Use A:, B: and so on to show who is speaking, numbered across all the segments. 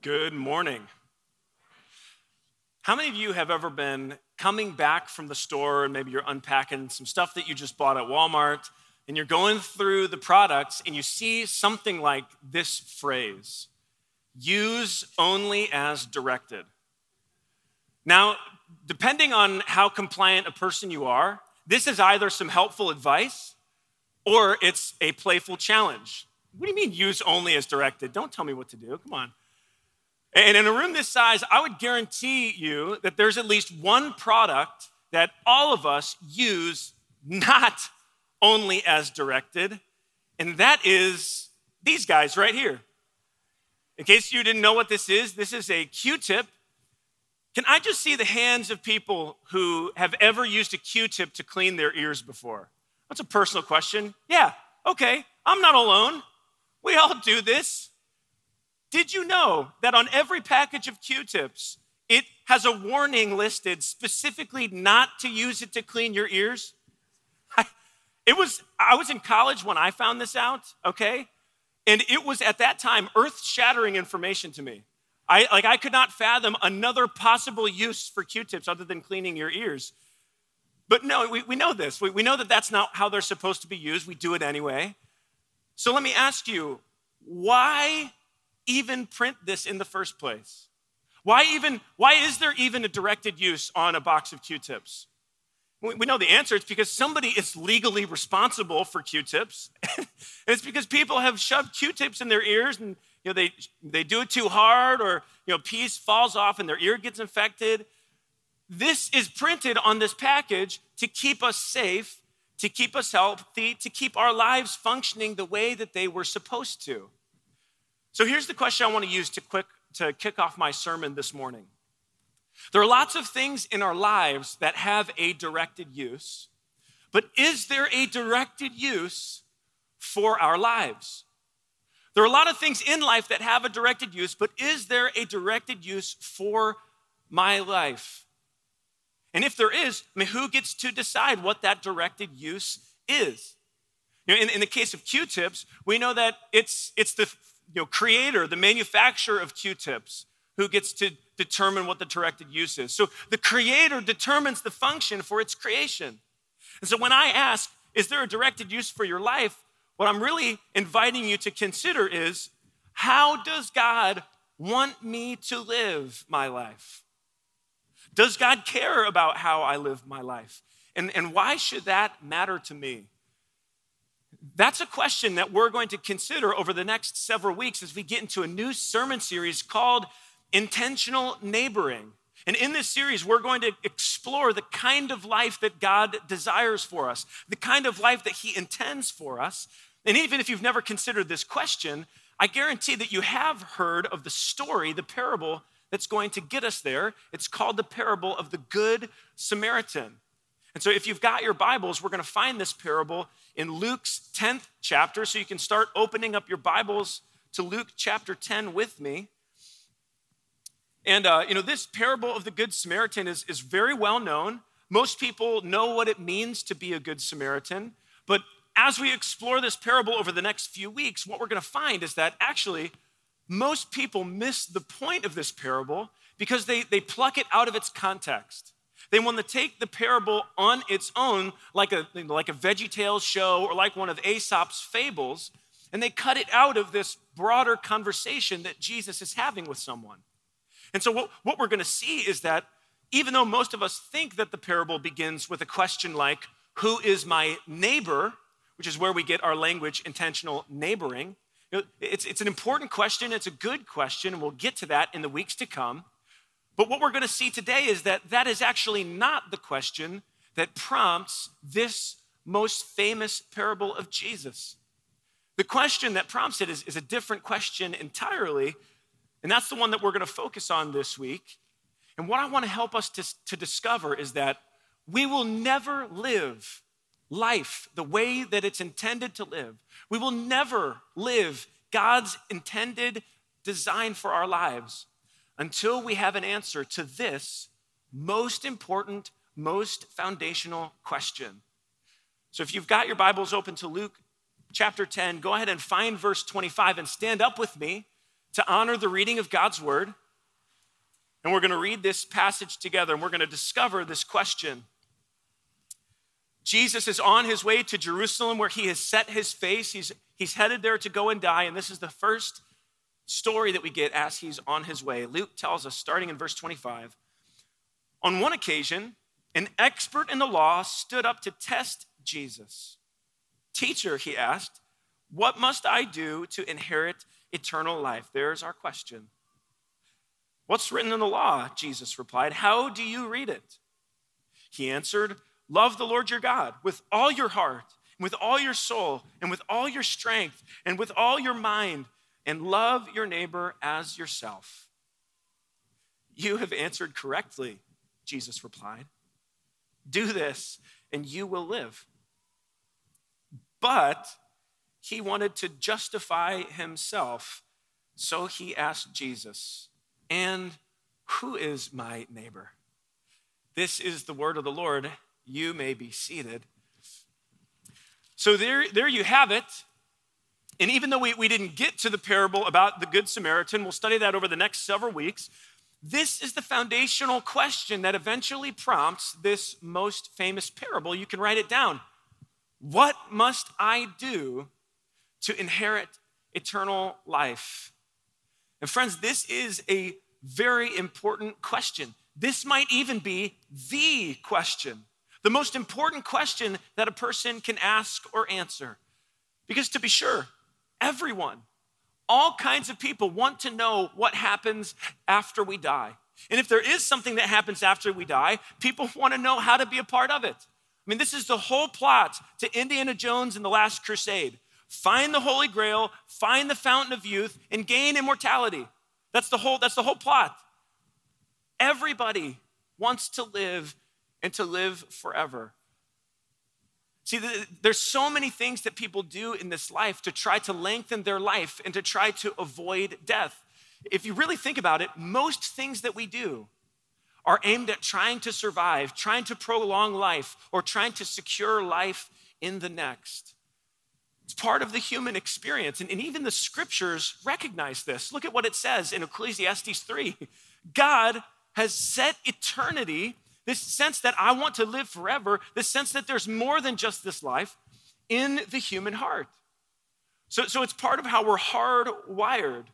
A: Good morning. How many of you have ever been coming back from the store and maybe you're unpacking some stuff that you just bought at Walmart and you're going through the products and you see something like this phrase, use only as directed. Now, depending on how compliant a person you are, this is either some helpful advice or it's a playful challenge. What do you mean use only as directed? Don't tell me what to do, come on. And in a room this size, I would guarantee you that there's at least one product that all of us use not only as directed, and that is these guys right here. In case you didn't know what this is a Q-tip. Can I just see the hands of people who have ever used a Q-tip to clean their ears before? That's a personal question. Yeah, okay, I'm not alone. We all do this. Did you know that on every package of Q-tips, it has a warning listed specifically not to use it to clean your ears? I was in college when I found this out, okay? And it was at that time earth-shattering information to me. I could not fathom another possible use for Q-tips other than cleaning your ears. But no, we know this. We know that that's not how they're supposed to be used. We do it anyway. So let me ask you, why even print this in the first place? Why is there even a directed use on a box of Q-tips? We know the answer. It's because somebody is legally responsible for Q-tips. And it's because people have shoved Q-tips in their ears and they do it too hard, or piece falls off and their ear gets infected. This is printed on this package to keep us safe, to keep us healthy, to keep our lives functioning the way that they were supposed to. So here's the question I want to use to kick off my sermon this morning. There are lots of things in our lives that have a directed use, but is there a directed use for our lives? There are a lot of things in life that have a directed use, but is there a directed use for my life? And if there is, who gets to decide what that directed use is? In the case of Q-tips, we know that it's the creator, the manufacturer of Q-tips, who gets to determine what the directed use is. So the creator determines the function for its creation. And so when I ask, is there a directed use for your life? What I'm really inviting you to consider is, how does God want me to live my life? Does God care about how I live my life? And why should that matter to me? That's a question that we're going to consider over the next several weeks as we get into a new sermon series called Intentional Neighboring. And in this series, we're going to explore the kind of life that God desires for us, the kind of life that he intends for us. And even if you've never considered this question, I guarantee that you have heard of the story, the parable that's going to get us there. It's called the parable of the Good Samaritan. And so if you've got your Bibles, we're going to find this parable in Luke's 10th chapter. So you can start opening up your Bibles to Luke chapter 10 with me. And, this parable of the Good Samaritan is very well known. Most people know what it means to be a Good Samaritan. But as we explore this parable over the next few weeks, what we're going to find is that actually most people miss the point of this parable because they pluck it out of its context. They want to take the parable on its own, like a VeggieTales show or like one of Aesop's fables, and they cut it out of this broader conversation that Jesus is having with someone. And so what we're going to see is that even though most of us think that the parable begins with a question like, who is my neighbor, which is where we get our language, intentional neighboring, it's an important question, it's a good question, and we'll get to that in the weeks to come. But what we're going to see today is that is actually not the question that prompts this most famous parable of Jesus. The question that prompts it is a different question entirely, and that's the one that we're going to focus on this week. And what I want to help us to discover is that we will never live life the way that it's intended to live. We will never live God's intended design for our lives until we have an answer to this most important, most foundational question. So if you've got your Bibles open to Luke chapter 10, go ahead and find verse 25 and stand up with me to honor the reading of God's word. And we're going to read this passage together, and we're going to discover this question. Jesus is on his way to Jerusalem where he has set his face. He's headed there to go and die, and this is the first story that we get as he's on his way. Luke tells us, starting in verse 25, on one occasion, an expert in the law stood up to test Jesus. Teacher, he asked, what must I do to inherit eternal life? There's our question. What's written in the law? Jesus replied. How do you read it? He answered, love the Lord your God with all your heart, and with all your soul, and with all your strength, and with all your mind, and love your neighbor as yourself. You have answered correctly, Jesus replied. Do this, and you will live. But he wanted to justify himself, so he asked Jesus, and who is my neighbor? This is the word of the Lord. You may be seated. So there you have it. And even though we didn't get to the parable about the Good Samaritan, we'll study that over the next several weeks. This is the foundational question that eventually prompts this most famous parable. You can write it down. What must I do to inherit eternal life? And friends, this is a very important question. This might even be the question, the most important question that a person can ask or answer. Because to be sure, everyone, all kinds of people want to know what happens after we die. And if there is something that happens after we die, people want to know how to be a part of it. I mean, this is the whole plot to Indiana Jones and the Last Crusade. Find the Holy Grail, find the Fountain of Youth, and gain immortality. That's the whole plot. Everybody wants to live and to live forever. See, there's so many things that people do in this life to try to lengthen their life and to try to avoid death. If you really think about it, most things that we do are aimed at trying to survive, trying to prolong life, or trying to secure life in the next. It's part of the human experience, and even the scriptures recognize this. Look at what it says in Ecclesiastes 3. God has set eternity, this sense that I want to live forever, this sense that there's more than just this life, in the human heart. So it's part of how we're hardwired.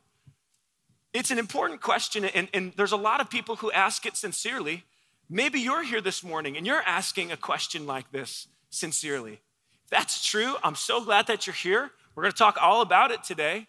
A: It's an important question, and there's a lot of people who ask it sincerely. Maybe you're here this morning and you're asking a question like this sincerely. If that's true, I'm so glad that you're here. We're going to talk all about it today.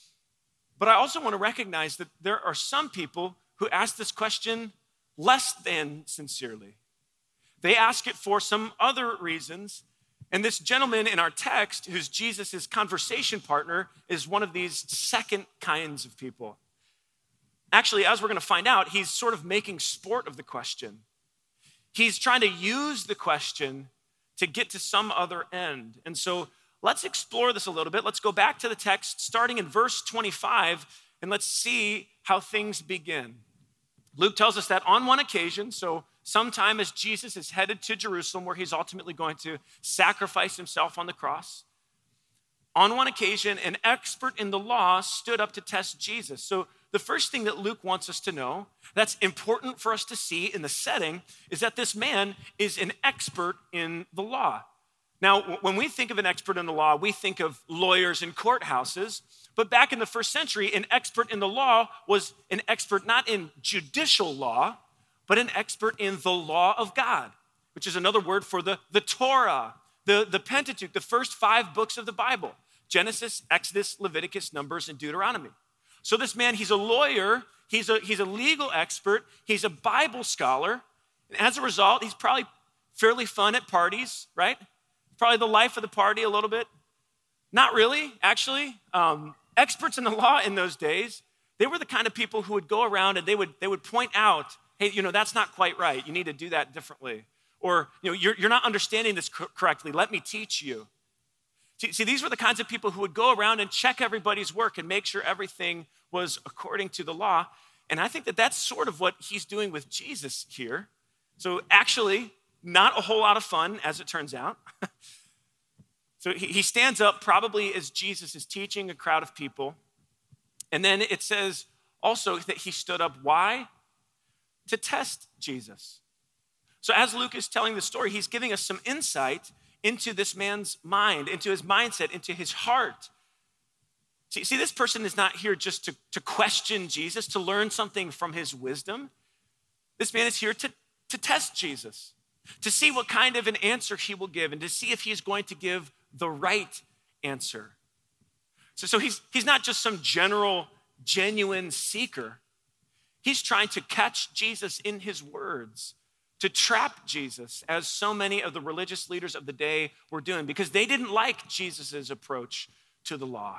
A: But I also want to recognize that there are some people who ask this question less than sincerely. They ask it for some other reasons. And this gentleman in our text, who's Jesus' conversation partner, is one of these second kinds of people. Actually, as we're going to find out, he's sort of making sport of the question. He's trying to use the question to get to some other end. And so let's explore this a little bit. Let's go back to the text starting in verse 25, and let's see how things begin. Luke tells us that on one occasion, so sometime as Jesus is headed to Jerusalem, where he's ultimately going to sacrifice himself on the cross, on one occasion, an expert in the law stood up to test Jesus. So the first thing that Luke wants us to know that's important for us to see in the setting is that this man is an expert in the law. Now, when we think of an expert in the law, we think of lawyers in courthouses. But back in the first century, an expert in the law was an expert not in judicial law, but an expert in the law of God, which is another word for the Torah, the Pentateuch, the first 5 books of the Bible: Genesis, Exodus, Leviticus, Numbers, and Deuteronomy. So this man, he's a lawyer, he's a legal expert, he's a Bible scholar, and as a result, he's probably fairly fun at parties, right? Probably the life of the party a little bit. Not really, actually. Experts in the law in those days, they were the kind of people who would go around and they would point out, hey, that's not quite right. You need to do that differently. Or, you're not understanding this correctly. Let me teach you. See, these were the kinds of people who would go around and check everybody's work and make sure everything was according to the law. And I think that that's sort of what he's doing with Jesus here. So actually, not a whole lot of fun, as it turns out. So he stands up probably as Jesus is teaching a crowd of people. And then it says also that he stood up. Why? To test Jesus. So as Luke is telling the story, he's giving us some insight into this man's mind, into his mindset, into his heart. See, this person is not here just to question Jesus, to learn something from his wisdom. This man is here to test Jesus, to see what kind of an answer he will give and to see if he's going to give the right answer. So he's not just some general, genuine seeker. He's trying to catch Jesus in his words, to trap Jesus, as so many of the religious leaders of the day were doing, because they didn't like Jesus's approach to the law.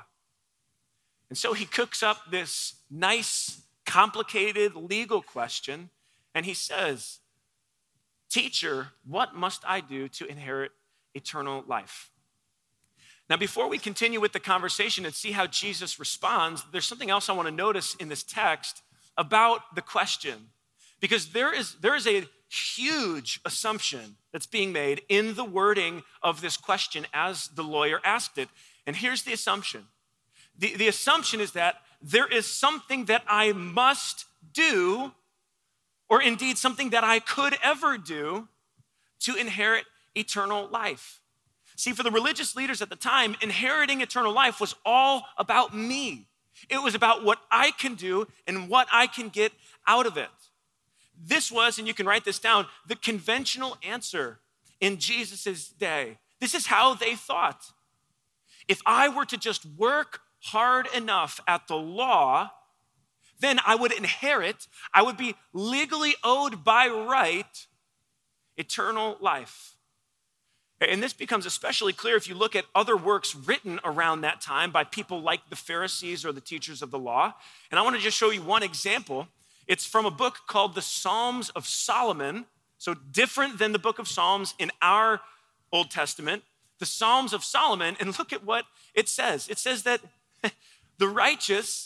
A: And so he cooks up this nice, complicated legal question, and he says, "Teacher, what must I do to inherit eternal life?" Now, before we continue with the conversation and see how Jesus responds, there's something else I want to notice in this text about the question, because there is a huge assumption that's being made in the wording of this question as the lawyer asked it. And here's the assumption. The assumption is that there is something that I must do, or indeed something that I could ever do, to inherit eternal life. See, for the religious leaders at the time, inheriting eternal life was all about me. It was about what I can do and what I can get out of it. This was, and you can write this down, the conventional answer in Jesus' day. This is how they thought. If I were to just work hard enough at the law, then I would inherit, I would be legally owed by right eternal life. And this becomes especially clear if you look at other works written around that time by people like the Pharisees or the teachers of the law. And I want to just show you one example. It's from a book called the Psalms of Solomon. So different than the book of Psalms in our Old Testament, the Psalms of Solomon. And look at what it says. It says that the righteous,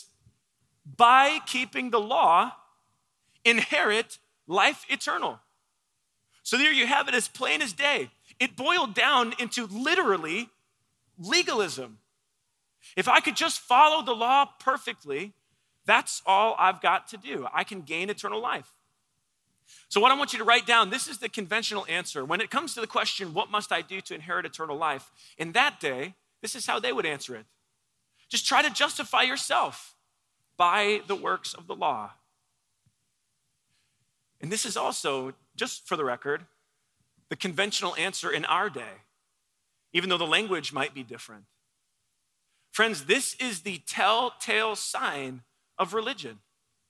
A: by keeping the law, inherit life eternal. So there you have it, as plain as day. It boiled down into literally legalism. If I could just follow the law perfectly, that's all I've got to do. I can gain eternal life. So what I want you to write down, this is the conventional answer. When it comes to the question, what must I do to inherit eternal life? In that day, this is how they would answer it. Just try to justify yourself by the works of the law. And this is also, just for the record, the conventional answer in our day, even though the language might be different. Friends, this is the telltale sign of religion.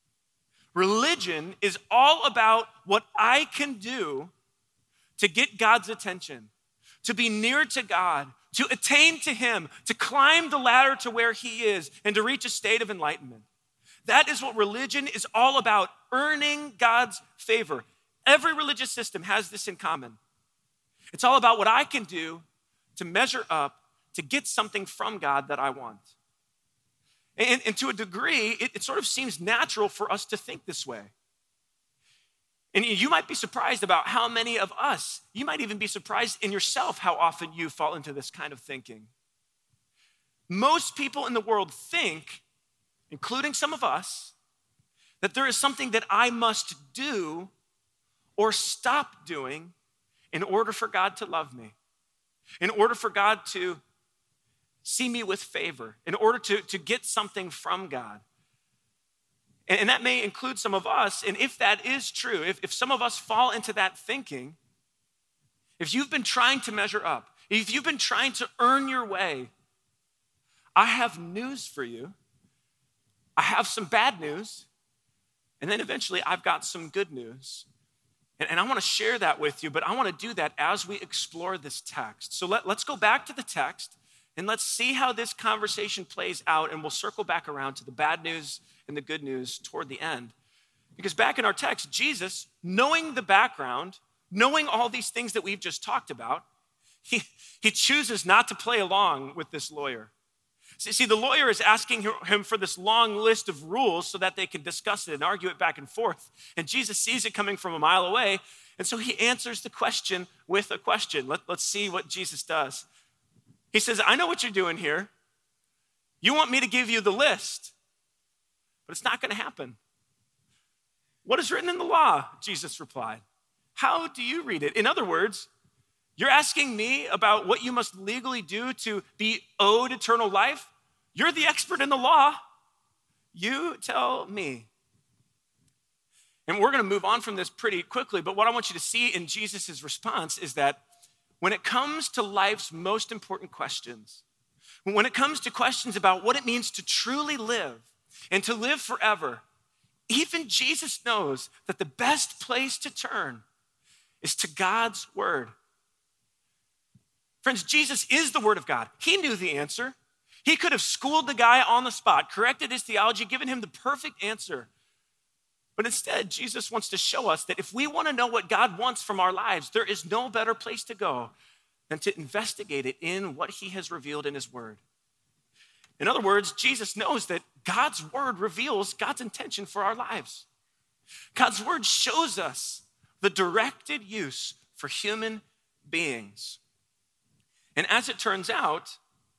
A: Religion is all about what I can do to get God's attention, to be near to God, to attain to him, to climb the ladder to where he is, and to reach a state of enlightenment. That is what religion is all about, earning God's favor. Every religious system has this in common. It's all about what I can do to measure up, to get something from God that I want. And to a degree, it sort of seems natural for us to think this way. And you might be surprised about how many of us, you might even be surprised in yourself how often you fall into this kind of thinking. Most people in the world think, including some of us, that there is something that I must do or stop doing in order for God to love me, in order for God to see me with favor, in order to get something from God. And that may include some of us. And if that is true, if some of us fall into that thinking, if you've been trying to measure up, if you've been trying to earn your way, I have news for you. I have some bad news. And then eventually I've got some good news. And I want to share that with you, but I want to do that as we explore this text. So let's go back to the text and let's see how this conversation plays out, and we'll circle back around to the bad news and the good news toward the end. Because back in our text, Jesus, knowing the background, knowing all these things that we've just talked about, he chooses not to play along with this lawyer. See, the lawyer is asking him for this long list of rules so that they can discuss it and argue it back and forth. And Jesus sees it coming from a mile away, and so he answers the question with a question. Let's see what Jesus does. He says, I know what you're doing here. You want me to give you the list. but it's not going to happen. What is written in the law? Jesus replied. How do you read it? In other words, you're asking me about what you must legally do to be owed eternal life? You're the expert in the law. You tell me. And we're going to move on from this pretty quickly, but what I want you to see in Jesus' response is that when it comes to life's most important questions, when it comes to questions about what it means to truly live and to live forever, even Jesus knows that the best place to turn is to God's word. Friends, Jesus is the word of God. He knew the answer. He could have schooled the guy on the spot, corrected his theology, given him the perfect answer. But instead, Jesus wants to show us that if we want to know what God wants from our lives, there is no better place to go than to investigate it in what he has revealed in his word. In other words, Jesus knows that God's word reveals God's intention for our lives. God's word shows us the directed use for human beings. And as it turns out,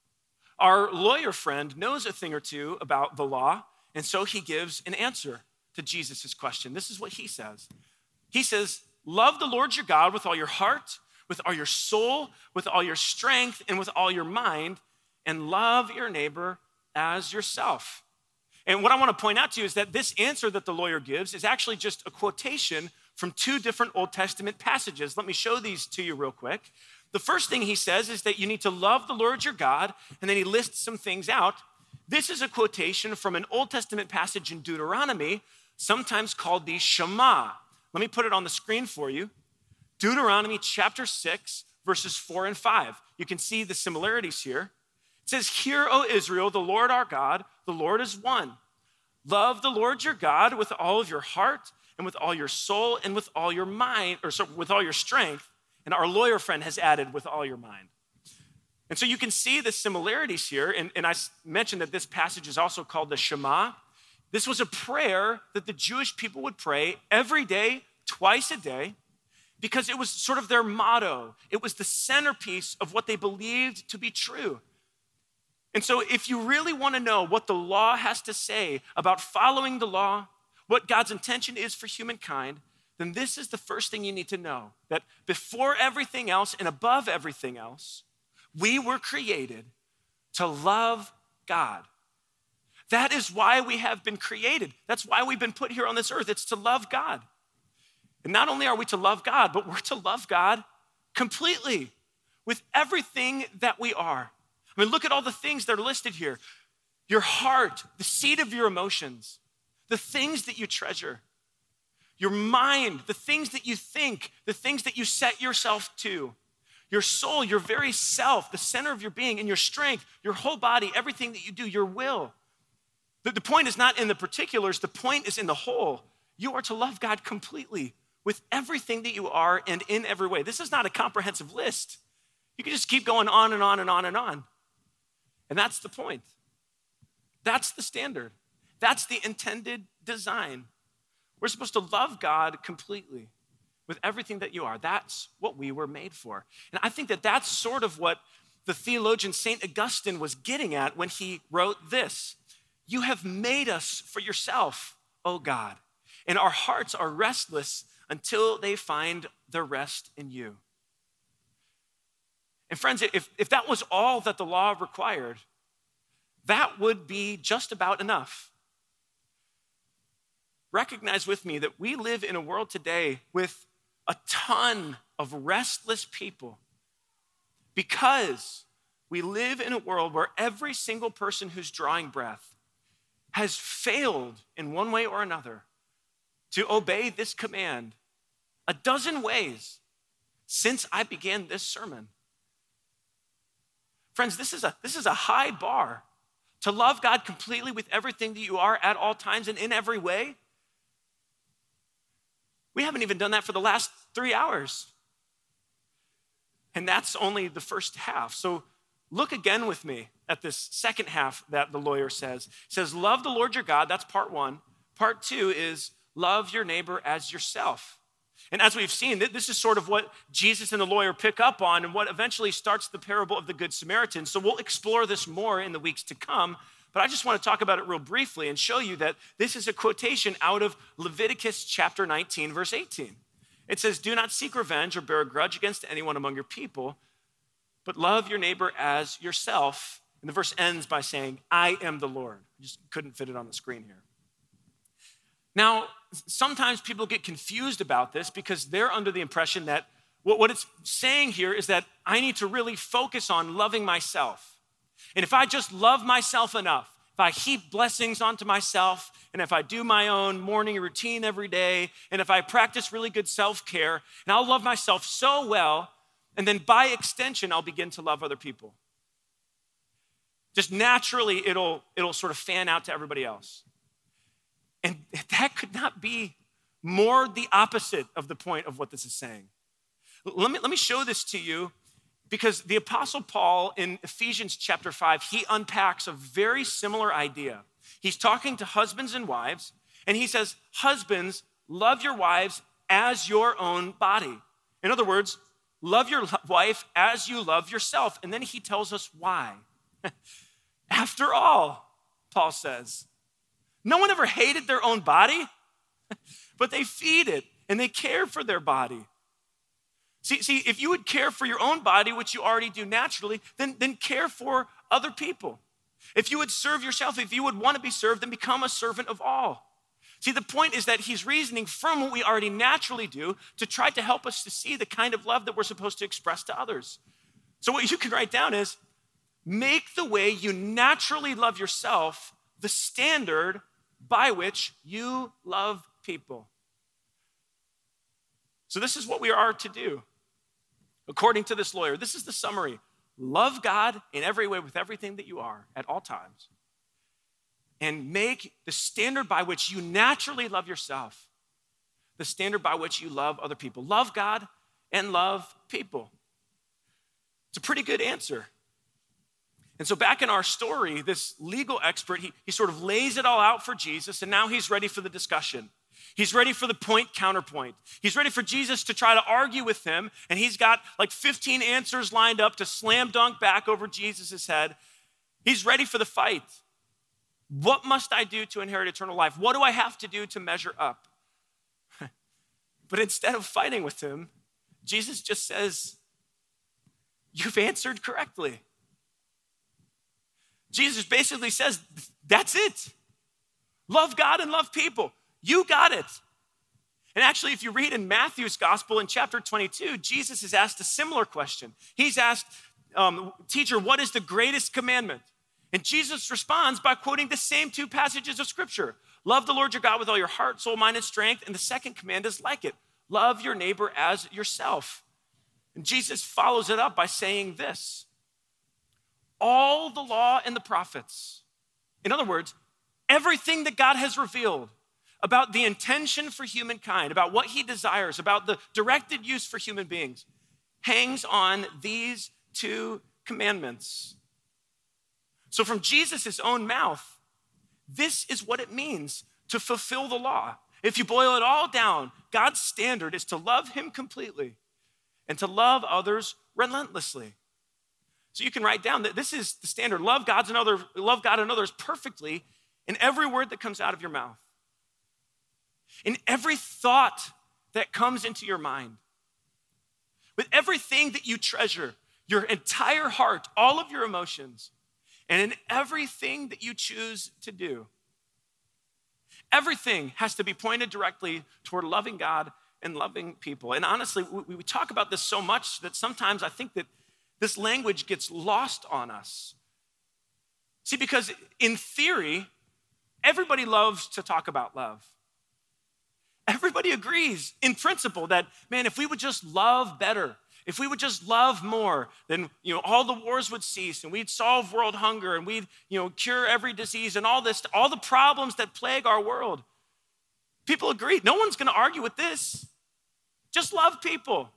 A: our lawyer friend knows a thing or two about the law, and so he gives an answer to Jesus' question. This is what he says. He says, love the Lord your God with all your heart, with all your soul, with all your strength, and with all your mind, and love your neighbor as yourself. And what I want to point out to you is that this answer that the lawyer gives is actually just a quotation from two different Old Testament passages. Let me show these to you real quick. The first thing he says is that you need to love the Lord your God, and then he lists some things out. This is a quotation from an Old Testament passage in Deuteronomy, sometimes called the Shema. Let me put it on the screen for you. Deuteronomy chapter 6, verses 4 and 5. You can see the similarities here. It says, "Hear, O Israel, the Lord our God, the Lord is one. Love the Lord your God with all of your heart and with all your soul and with all your mind, with all your strength." And our lawyer friend has added with all your mind. And so you can see the similarities here. And I mentioned that this passage is also called the Shema. This was a prayer that the Jewish people would pray every day, twice a day, because it was sort of their motto. It was the centerpiece of what they believed to be true. And so if you really want to know what the law has to say about following the law, what God's intention is for humankind, then this is the first thing you need to know, that before everything else and above everything else, we were created to love God. That is why we have been created. That's why we've been put here on this earth. It's to love God. And not only are we to love God, but we're to love God completely with everything that we are. I mean, look at all the things that are listed here. Your heart, the seat of your emotions, the things that you treasure, your mind, the things that you think, the things that you set yourself to, your soul, your very self, the center of your being, and your strength, your whole body, everything that you do, your will. The point is not in the particulars, the point is in the whole. You are to love God completely with everything that you are and in every way. This is not a comprehensive list. You can just keep going on and on and on and on. And that's the point. That's the standard. That's the intended design. We're supposed to love God completely with everything that you are. That's what we were made for. And I think that that's sort of what the theologian St. Augustine was getting at when he wrote this. You have made us for yourself, O God, and our hearts are restless until they find their rest in you. And friends, if that was all that the law required, that would be just about enough. Recognize with me that we live in a world today with a ton of restless people because we live in a world where every single person who's drawing breath has failed in one way or another to obey this command a dozen ways since I began this sermon. Friends, this is a high bar to love God completely with everything that you are at all times and in every way. We haven't even done that for the last 3 hours. And that's only the first half. So look again with me at this second half that the lawyer says. It says, love the Lord your God. That's part one. Part two is love your neighbor as yourself. And as we've seen, this is sort of what Jesus and the lawyer pick up on and what eventually starts the parable of the Good Samaritan. So we'll explore this more in the weeks to come. But I just want to talk about it real briefly and show you that this is a quotation out of Leviticus chapter 19, verse 18. It says, "Do not seek revenge or bear a grudge against anyone among your people, but love your neighbor as yourself." And the verse ends by saying, "I am the Lord." I just couldn't fit it on the screen here. Now, sometimes people get confused about this because they're under the impression that what it's saying here is that I need to really focus on loving myself. And if I just love myself enough, if I heap blessings onto myself, and if I do my own morning routine every day, and if I practice really good self-care, and I'll love myself so well, and then by extension, I'll begin to love other people. Just naturally, it'll sort of fan out to everybody else. And that could not be more the opposite of the point of what this is saying. Let me show this to you, because the Apostle Paul in Ephesians chapter 5, he unpacks a very similar idea. He's talking to husbands and wives, and he says, "Husbands, love your wives as your own body." In other words, love your wife as you love yourself. And then he tells us why. After all, Paul says, no one ever hated their own body, but they feed it and they care for their body. See, if you would care for your own body, which you already do naturally, then care for other people. If you would serve yourself, if you would want to be served, then become a servant of all. See, the point is that he's reasoning from what we already naturally do to try to help us to see the kind of love that we're supposed to express to others. So what you can write down is, make the way you naturally love yourself the standard by which you love people. So this is what we are to do. According to this lawyer, this is the summary. Love God in every way with everything that you are at all times. And make the standard by which you naturally love yourself the standard by which you love other people. Love God and love people. It's a pretty good answer. And so back in our story, this legal expert, he sort of lays it all out for Jesus, and now he's ready for the discussion. He's ready for the point counterpoint. He's ready for Jesus to try to argue with him, and he's got like 15 answers lined up to slam dunk back over Jesus' head. He's ready for the fight. What must I do to inherit eternal life? What do I have to do to measure up? But instead of fighting with him, Jesus just says, "You've answered correctly." Jesus basically says, that's it. Love God and love people. You got it. And actually, if you read in Matthew's gospel in chapter 22, Jesus is asked a similar question. He's asked, "Teacher, what is the greatest commandment?" And Jesus responds by quoting the same two passages of scripture. Love the Lord your God with all your heart, soul, mind, and strength. And the second command is like it. Love your neighbor as yourself. And Jesus follows it up by saying this: all the law and the prophets. In other words, everything that God has revealed about the intention for humankind, about what he desires, about the directed use for human beings, hangs on these two commandments. So from Jesus' own mouth, this is what it means to fulfill the law. If you boil it all down, God's standard is to love him completely and to love others relentlessly. So you can write down that this is the standard. Love God and others perfectly in every word that comes out of your mouth, in every thought that comes into your mind, with everything that you treasure, your entire heart, all of your emotions, and in everything that you choose to do. Everything has to be pointed directly toward loving God and loving people. And honestly, we talk about this so much that sometimes I think that this language gets lost on us. See, because in theory, everybody loves to talk about love. Everybody agrees in principle that, man, if we would just love better, if we would just love more, then all the wars would cease and we'd solve world hunger and we'd cure every disease and all the problems that plague our world. People agree. No one's going to argue with this. Just love people.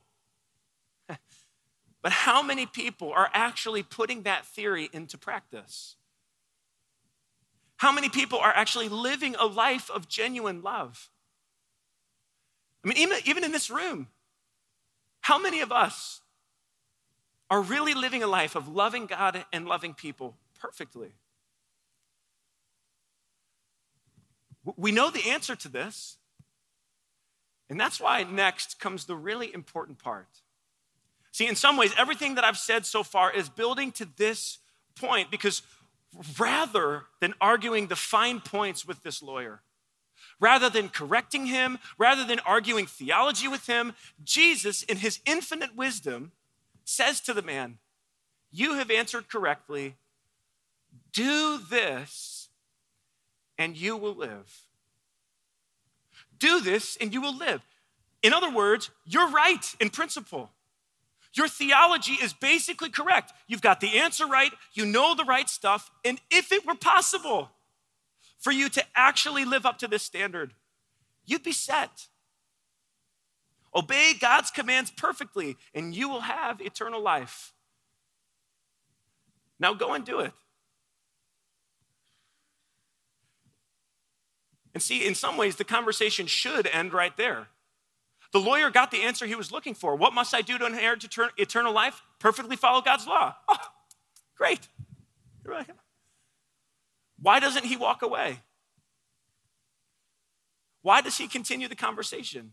A: But how many people are actually putting that theory into practice? How many people are actually living a life of genuine love? I mean, even in this room, how many of us are really living a life of loving God and loving people perfectly? We know the answer to this. And that's why next comes the really important part. See, in some ways, everything that I've said so far is building to this point because rather than arguing the fine points with this lawyer, rather than correcting him, rather than arguing theology with him, Jesus, in his infinite wisdom, says to the man, you have answered correctly. Do this and you will live. Do this and you will live. In other words, you're right in principle. Your theology is basically correct. You've got the answer right, you know the right stuff, and if it were possible for you to actually live up to this standard, you'd be set. Obey God's commands perfectly, and you will have eternal life. Now go and do it. And see, in some ways, the conversation should end right there. The lawyer got the answer he was looking for. What must I do to inherit eternal life? Perfectly follow God's law. Oh, great. Why doesn't he walk away? Why does he continue the conversation?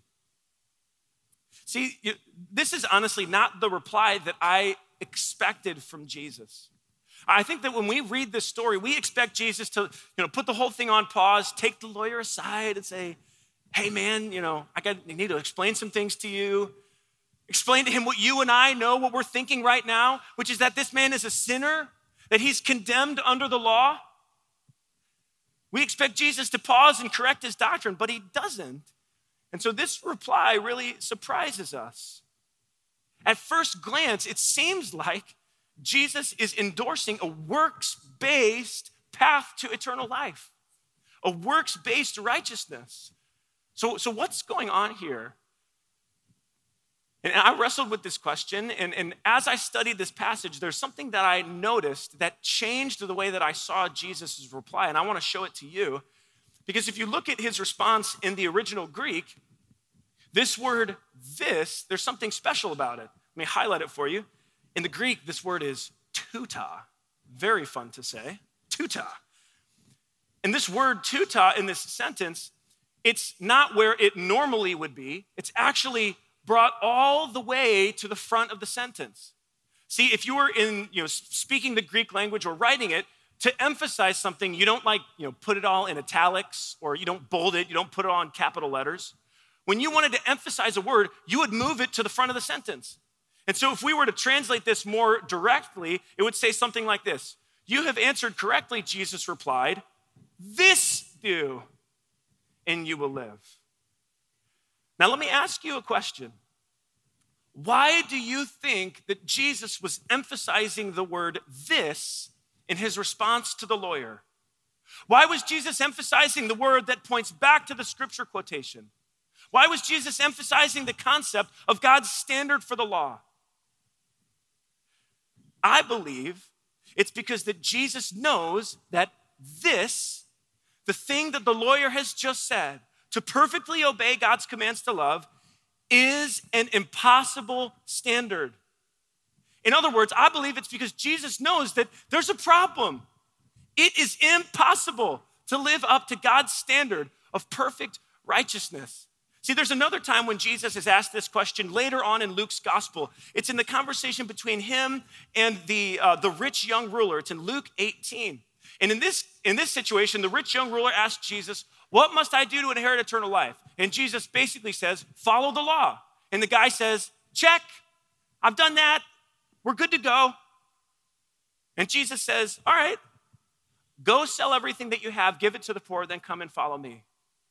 A: See, this is honestly not the reply that I expected from Jesus. I think that when we read this story, we expect Jesus to, put the whole thing on pause, take the lawyer aside and say, hey man, I need to explain some things to you. Explain to him what you and I know, what we're thinking right now, which is that this man is a sinner, that he's condemned under the law. We expect Jesus to pause and correct his doctrine, but he doesn't. And so this reply really surprises us. At first glance, it seems like Jesus is endorsing a works-based path to eternal life, a works-based righteousness. So what's going on here? And I wrestled with this question, and as I studied this passage, there's something that I noticed that changed the way that I saw Jesus' reply, and I want to show it to you. Because if you look at his response in the original Greek, this word this, there's something special about it. Let me highlight it for you. In the Greek, this word is tuta. Very fun to say, tuta. And this word tuta in this sentence, it's not where it normally would be. It's actually brought all the way to the front of the sentence. See, if you were speaking the Greek language or writing it, to emphasize something, you don't put it all in italics, or you don't bold it, you don't put it all in capital letters. When you wanted to emphasize a word, you would move it to the front of the sentence. And so if we were to translate this more directly, it would say something like this. You have answered correctly, Jesus replied. This do, and you will live. Now let me ask you a question. Why do you think that Jesus was emphasizing the word this in his response to the lawyer? Why was Jesus emphasizing the word that points back to the scripture quotation? Why was Jesus emphasizing the concept of God's standard for the law? I believe it's because that Jesus knows that this, the thing that the lawyer has just said, to perfectly obey God's commands to love, is an impossible standard. In other words, I believe it's because Jesus knows that there's a problem. It is impossible to live up to God's standard of perfect righteousness. See, there's another time when Jesus is asked this question later on in Luke's gospel. It's in the conversation between him and the rich young ruler. It's in Luke 18. And in this situation, the rich young ruler asked Jesus, what must I do to inherit eternal life? And Jesus basically says, follow the law. And the guy says, check, I've done that. We're good to go. And Jesus says, all right, go sell everything that you have, give it to the poor, then come and follow me.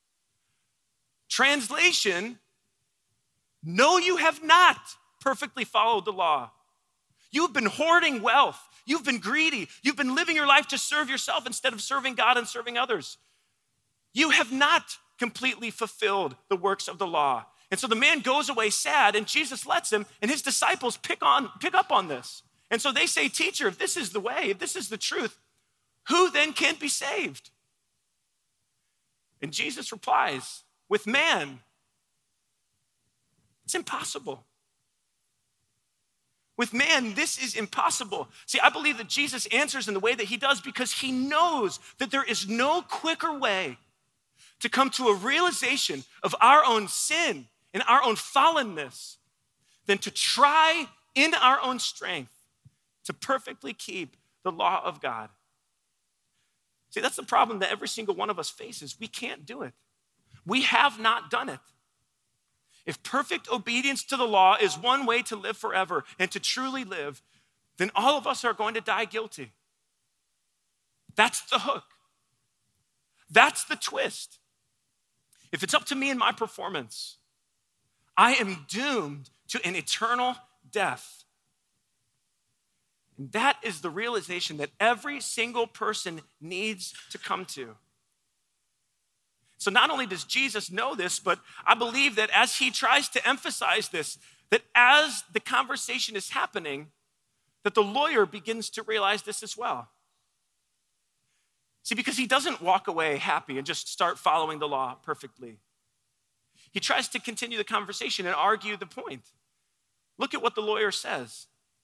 A: Translation, no, you have not perfectly followed the law. You've been hoarding wealth. You've been greedy. You've been living your life to serve yourself instead of serving God and serving others. You have not completely fulfilled the works of the law. And so the man goes away sad, and Jesus lets him, and his disciples pick up on this. And so they say, teacher, if this is the way, if this is the truth, who then can be saved? And Jesus replies, with man, it's impossible. With man, this is impossible. See, I believe that Jesus answers in the way that he does because he knows that there is no quicker way to come to a realization of our own sin and our own fallenness than to try in our own strength to perfectly keep the law of God. See, that's the problem that every single one of us faces. We can't do it. We have not done it. If perfect obedience to the law is one way to live forever and to truly live, then all of us are going to die guilty. That's the hook. That's the twist. If it's up to me and my performance, I am doomed to an eternal death. And that is the realization that every single person needs to come to. So not only does Jesus know this, but I believe that as he tries to emphasize this, that as the conversation is happening, that the lawyer begins to realize this as well. See, because he doesn't walk away happy and just start following the law perfectly. He tries to continue the conversation and argue the point. Look at what the lawyer says.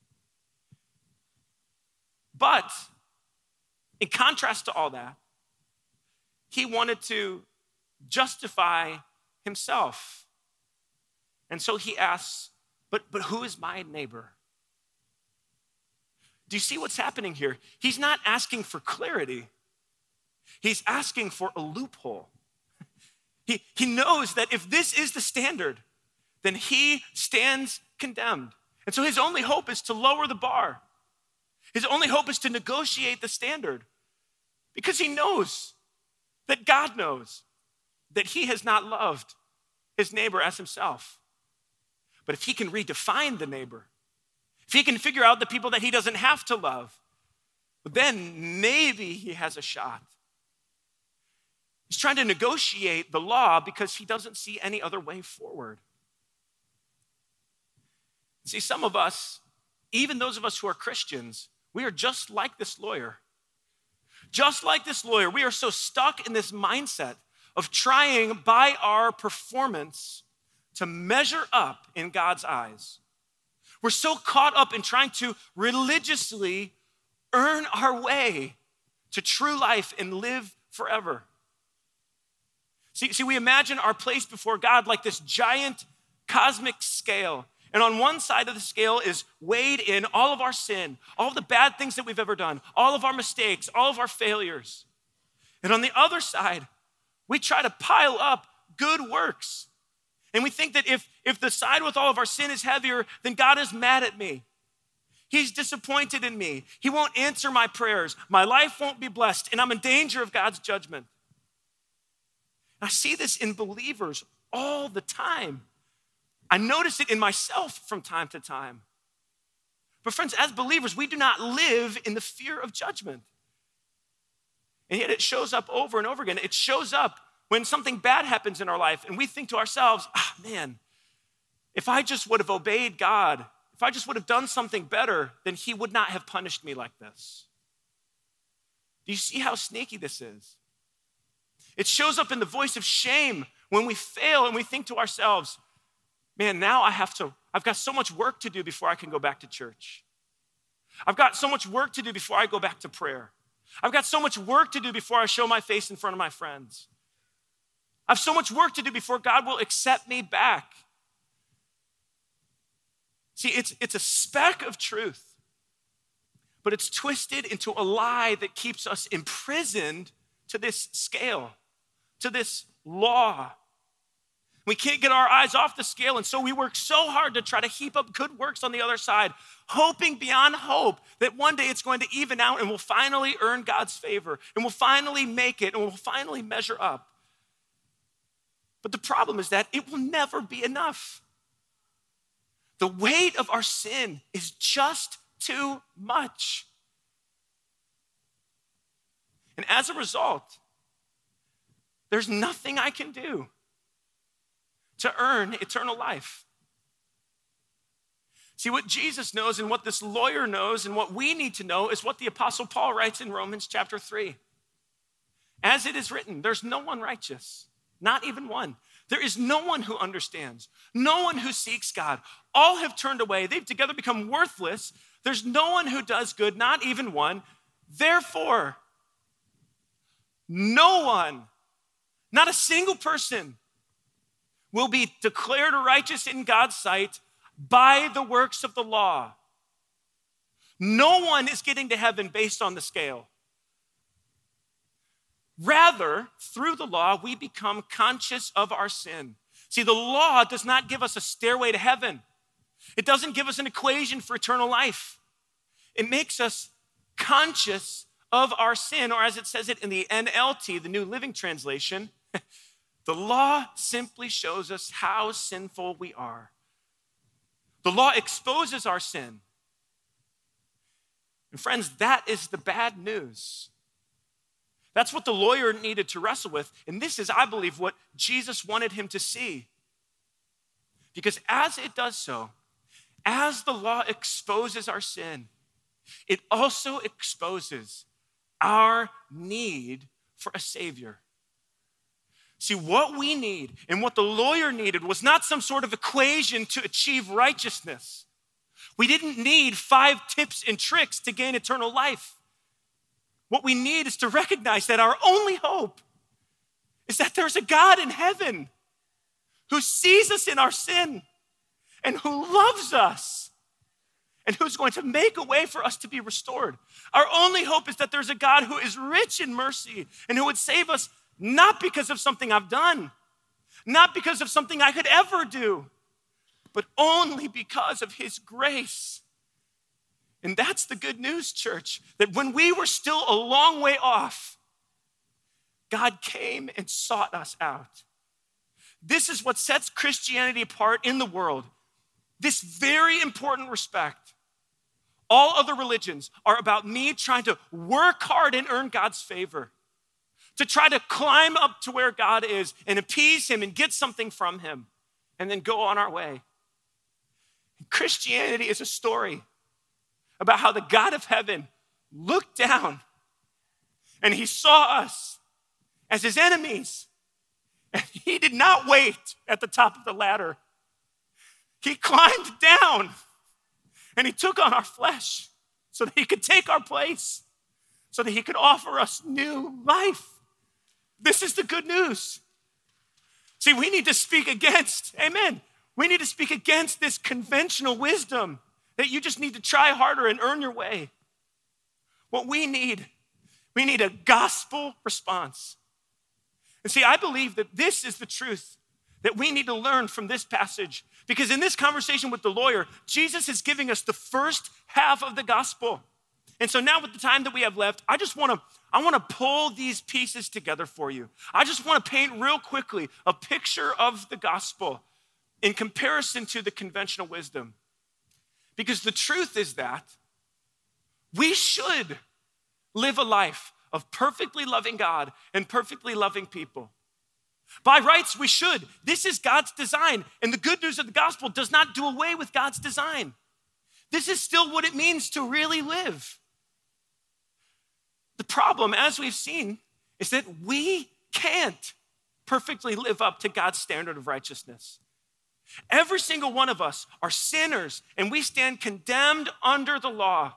A: But in contrast to all that, he wanted to justify himself. And so he asks, but who is my neighbor? Do you see what's happening here? He's not asking for clarity. He's asking for a loophole. He knows that if this is the standard, then he stands condemned. And so his only hope is to lower the bar. His only hope is to negotiate the standard because he knows that God knows that he has not loved his neighbor as himself. But if he can redefine the neighbor, if he can figure out the people that he doesn't have to love, then maybe he has a shot. He's trying to negotiate the law because he doesn't see any other way forward. See, some of us, even those of us who are Christians, we are just like this lawyer. Just like this lawyer, we are so stuck in this mindset of trying by our performance to measure up in God's eyes. We're so caught up in trying to religiously earn our way to true life and live forever. See, we imagine our place before God like this giant cosmic scale. And on one side of the scale is weighed in all of our sin, all of the bad things that we've ever done, all of our mistakes, all of our failures. And on the other side, we try to pile up good works. And we think that if the side with all of our sin is heavier, then God is mad at me. He's disappointed in me. He won't answer my prayers. My life won't be blessed, and I'm in danger of God's judgment. I see this in believers all the time. I notice it in myself from time to time. But friends, as believers, we do not live in the fear of judgment. And yet it shows up over and over again. It shows up when something bad happens in our life and we think to ourselves, man, if I just would have obeyed God, if I just would have done something better, then he would not have punished me like this. Do you see how sneaky this is? It shows up in the voice of shame when we fail and we think to ourselves, man, now I've got so much work to do before I can go back to church. I've got so much work to do before I go back to prayer. I've got so much work to do before I show my face in front of my friends. I have so much work to do before God will accept me back. See, it's a speck of truth, but it's twisted into a lie that keeps us imprisoned to this scale, to this law. We can't get our eyes off the scale, and so we work so hard to try to heap up good works on the other side, hoping beyond hope that one day it's going to even out and we'll finally earn God's favor, and we'll finally make it, and we'll finally measure up. But the problem is that it will never be enough. The weight of our sin is just too much. And as a result, there's nothing I can do to earn eternal life. See, what Jesus knows and what this lawyer knows and what we need to know is what the Apostle Paul writes in Romans chapter 3. As it is written, there's no one righteous, not even one. There is no one who understands, no one who seeks God. All have turned away. They've together become worthless. There's no one who does good, not even one. Therefore, no Not a single person will be declared righteous in God's sight by the works of the law. No one is getting to heaven based on the scale. Rather, through the law, we become conscious of our sin. See, the law does not give us a stairway to heaven. It doesn't give us an equation for eternal life. It makes us conscious of our sin, or as it says it in the NLT, the New Living Translation, the law simply shows us how sinful we are. The law exposes our sin. And friends, that is the bad news. That's what the lawyer needed to wrestle with. And this is, I believe, what Jesus wanted him to see. Because as it does so, as the law exposes our sin, it also exposes our need for a Savior. See, what we need and what the lawyer needed was not some sort of equation to achieve righteousness. We didn't need 5 tips and tricks to gain eternal life. What we need is to recognize that our only hope is that there's a God in heaven who sees us in our sin and who loves us and who's going to make a way for us to be restored. Our only hope is that there's a God who is rich in mercy and who would save us not because of something I've done, not because of something I could ever do, but only because of his grace. And that's the good news, church, that when we were still a long way off, God came and sought us out. This is what sets Christianity apart in the world. This very important respect. All other religions are about me trying to work hard and earn God's favor, to try to climb up to where God is and appease him and get something from him and then go on our way. Christianity is a story about how the God of heaven looked down and he saw us as his enemies. And he did not wait at the top of the ladder. He climbed down and he took on our flesh so that he could take our place, so that he could offer us new life. This is the good news. See, we need to speak against, amen, we need to speak against this conventional wisdom that you just need to try harder and earn your way. What we need a gospel response. And see, I believe that this is the truth that we need to learn from this passage. Because in this conversation with the lawyer, Jesus is giving us the first half of the gospel. And so now with the time that we have left, I want to pull these pieces together for you. I just want to paint real quickly a picture of the gospel in comparison to the conventional wisdom. Because the truth is that we should live a life of perfectly loving God and perfectly loving people. By rights, we should. This is God's design. And the good news of the gospel does not do away with God's design. This is still what it means to really live. The problem, as we've seen, is that we can't perfectly live up to God's standard of righteousness. Every single one of us are sinners, and we stand condemned under the law.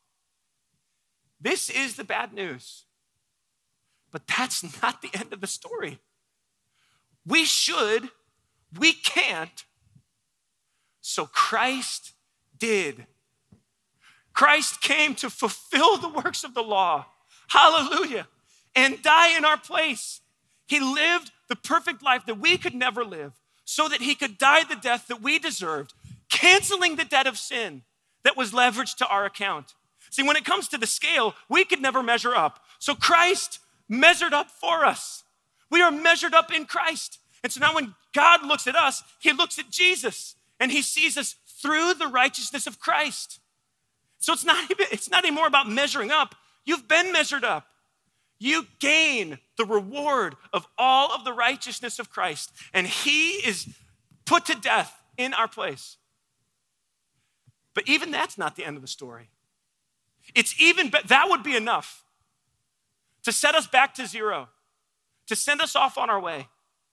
A: This is the bad news. But that's not the end of the story. We should, we can't, so Christ did. Christ came to fulfill the works of the law. Hallelujah. And die in our place. He lived the perfect life that we could never live so that he could die the death that we deserved, canceling the debt of sin that was leveraged to our account. See, when it comes to the scale, we could never measure up. So Christ measured up for us. We are measured up in Christ. And so now when God looks at us, he looks at Jesus and he sees us through the righteousness of Christ. So it's not anymore about measuring up. You've been measured up. You gain the reward of all of the righteousness of Christ. And he is put to death in our place. But even that's not the end of the story. That would be enough to set us back to zero, to send us off on our way.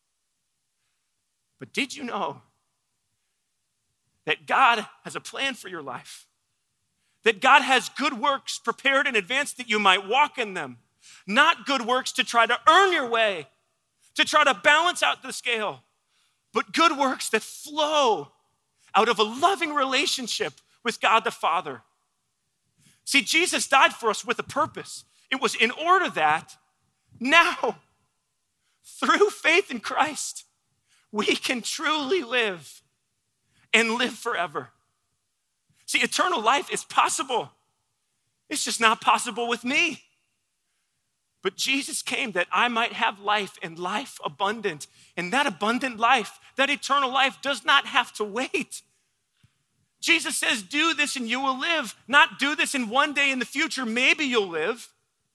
A: But did you know that God has a plan for your life? That God has good works prepared in advance that you might walk in them. Not good works to try to earn your way, to try to balance out the scale, but good works that flow out of a loving relationship with God the Father. See, Jesus died for us with a purpose. It was in order that now, through faith in Christ, we can truly live and live forever. See, eternal life is possible. It's just not possible with me. But Jesus came that I might have life and life abundant. And that abundant life, that eternal life, does not have to wait. Jesus says, do this and you will live. Not do this and one day in the future, maybe you'll live.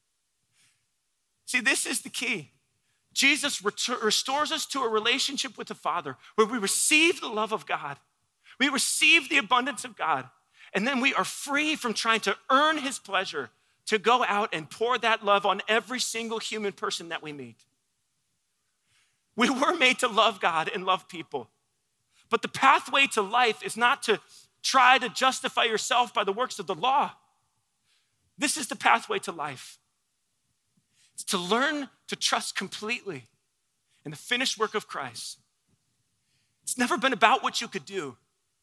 A: See, this is the key. Jesus restores us to a relationship with the Father where we receive the love of God. We receive the abundance of God. And then we are free from trying to earn his pleasure to go out and pour that love on every single human person that we meet. We were made to love God and love people. But the pathway to life is not to try to justify yourself by the works of the law. This is the pathway to life. It's to learn to trust completely in the finished work of Christ. It's never been about what you could do.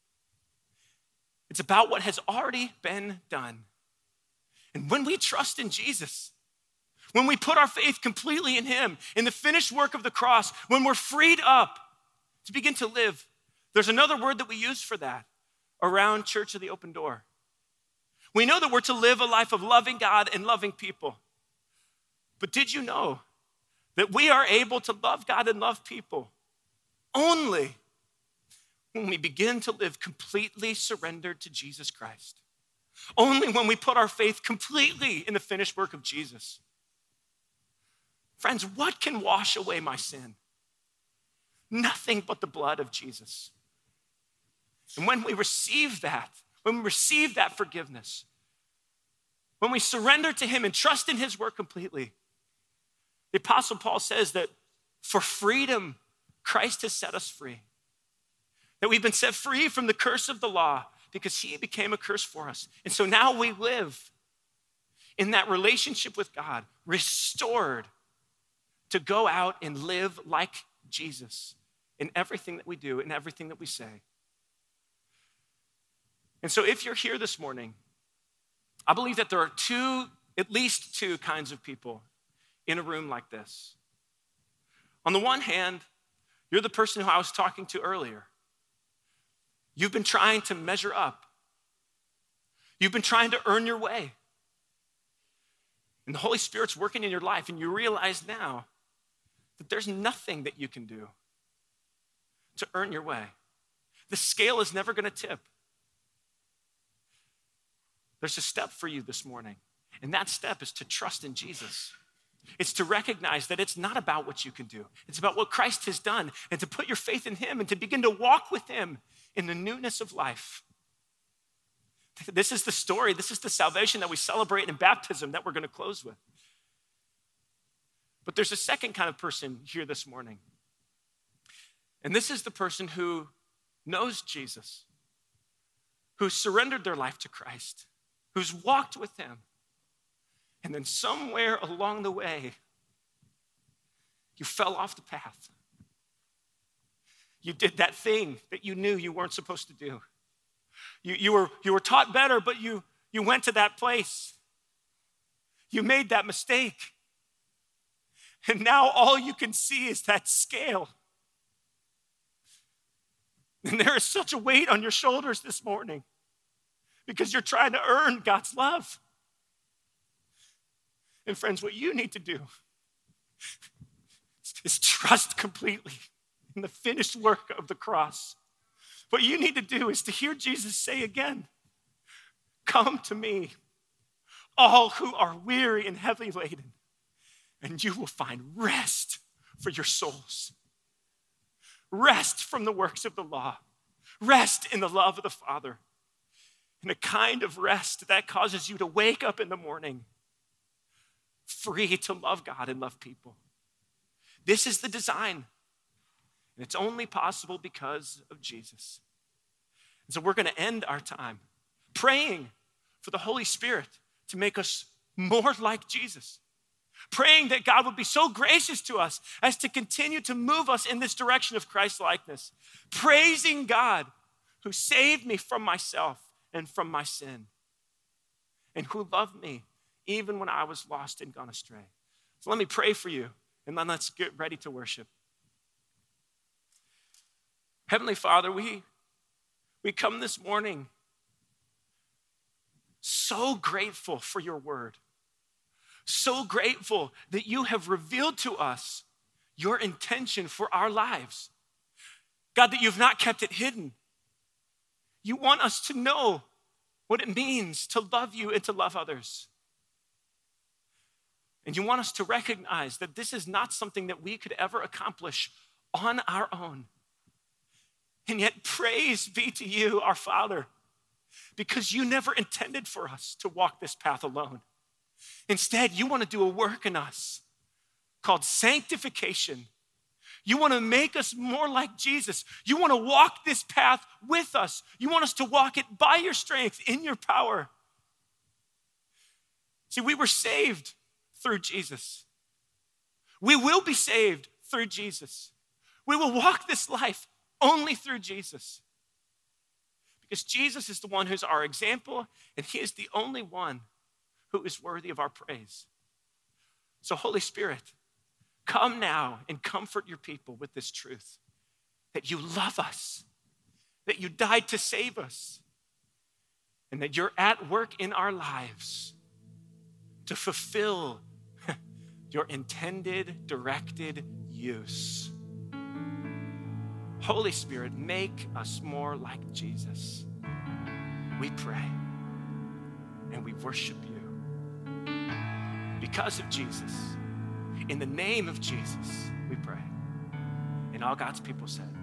A: It's about what has already been done. And when we trust in Jesus, when we put our faith completely in him, in the finished work of the cross, when we're freed up to begin to live, there's another word that we use for that around Church of the Open Door. We know that we're to live a life of loving God and loving people. But did you know that we are able to love God and love people only when we begin to live completely surrendered to Jesus Christ? Only when we put our faith completely in the finished work of Jesus. Friends, what can wash away my sin? Nothing but the blood of Jesus. And when we receive that forgiveness, when we surrender to him and trust in his work completely, the Apostle Paul says that for freedom, Christ has set us free. That we've been set free from the curse of the law because he became a curse for us. And so now we live in that relationship with God, restored to go out and live like Jesus in everything that we do, in everything that we say. And so if you're here this morning, I believe that there are at least two kinds of people in a room like this. On the one hand, you're the person who I was talking to earlier. You've been trying to measure up. You've been trying to earn your way. And the Holy Spirit's working in your life, and you realize now that there's nothing that you can do to earn your way. The scale is never going to tip. There's a step for you this morning, and that step is to trust in Jesus. It's to recognize that it's not about what you can do. It's about what Christ has done, and to put your faith in him and to begin to walk with him in the newness of life. This is the story. This is the salvation that we celebrate in baptism that we're going to close with. But there's a second kind of person here this morning. And this is the person who knows Jesus, who's surrendered their life to Christ, who's walked with him. And then somewhere along the way, you fell off the path. You did that thing that you knew you weren't supposed to do. You were taught better, but you went to that place. You made that mistake. And now all you can see is that scale. And there is such a weight on your shoulders this morning because you're trying to earn God's love. And friends, what you need to do is trust completely in the finished work of the cross. What you need to do is to hear Jesus say again, "Come to me, all who are weary and heavy laden, and you will find rest for your souls. Rest from the works of the law. Rest in the love of the Father. And a kind of rest that causes you to wake up in the morning free to love God and love people. This is the design. And it's only possible because of Jesus. And so we're going to end our time praying for the Holy Spirit to make us more like Jesus. praying that God would be so gracious to us as to continue to move us in this direction of Christ-likeness, praising God who saved me from myself and from my sin, and who loved me even when I was lost and gone astray. So let me pray for you, and then let's get ready to worship. Heavenly Father, we come this morning so grateful for your word, so grateful that you have revealed to us your intention for our lives. God, that you've not kept it hidden. You want us to know what it means to love you and to love others. And you want us to recognize that this is not something that we could ever accomplish on our own. And yet, praise be to you, our Father, because you never intended for us to walk this path alone. Instead, you want to do a work in us called sanctification. You want to make us more like Jesus. You want to walk this path with us. You want us to walk it by your strength, in your power. See, we were saved through Jesus. We will be saved through Jesus. We will walk this life only through Jesus. Because Jesus is the one who's our example, and he is the only one who is worthy of our praise. So Holy Spirit, come now and comfort your people with this truth, that you love us, that you died to save us, and that you're at work in our lives to fulfill your intended, directed use. Holy Spirit, make us more like Jesus. We pray and we worship you. Because of Jesus, in the name of Jesus, we pray. And all God's people said,